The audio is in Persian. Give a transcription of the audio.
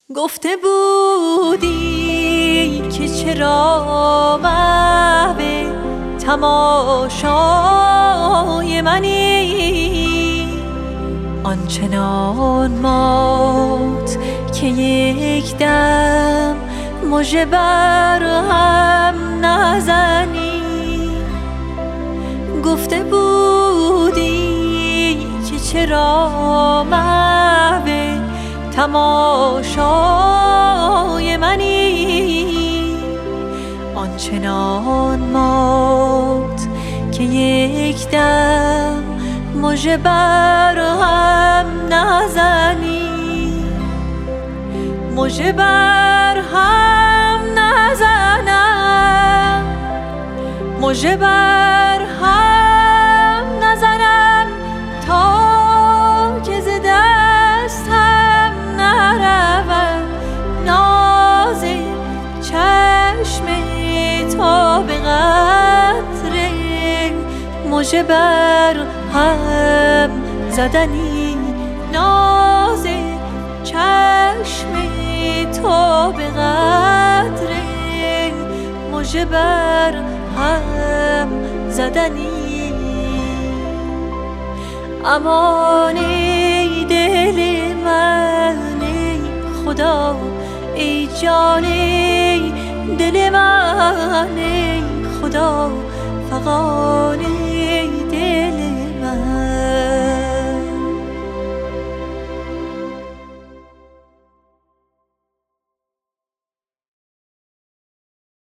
گفته بودی که چرا محو تماشای منی، آنچنان مات که یک دم مژه بر هم نزنی. گفته بودی که چرا محو تماشای منی، آنچنان مات که یک دم مژه بر هم نزنی. مژه بر هم نزنم، مژه بر هم نزنم تا که ز دستم نرود ناز چشم تا به قطره مژه بر هم زدنی. ناز چشم تا به قطره مژه بر هم زدنی. امان ای دل من ای خدا، ای جان ای دل من ای خدا، فغان ای دل من.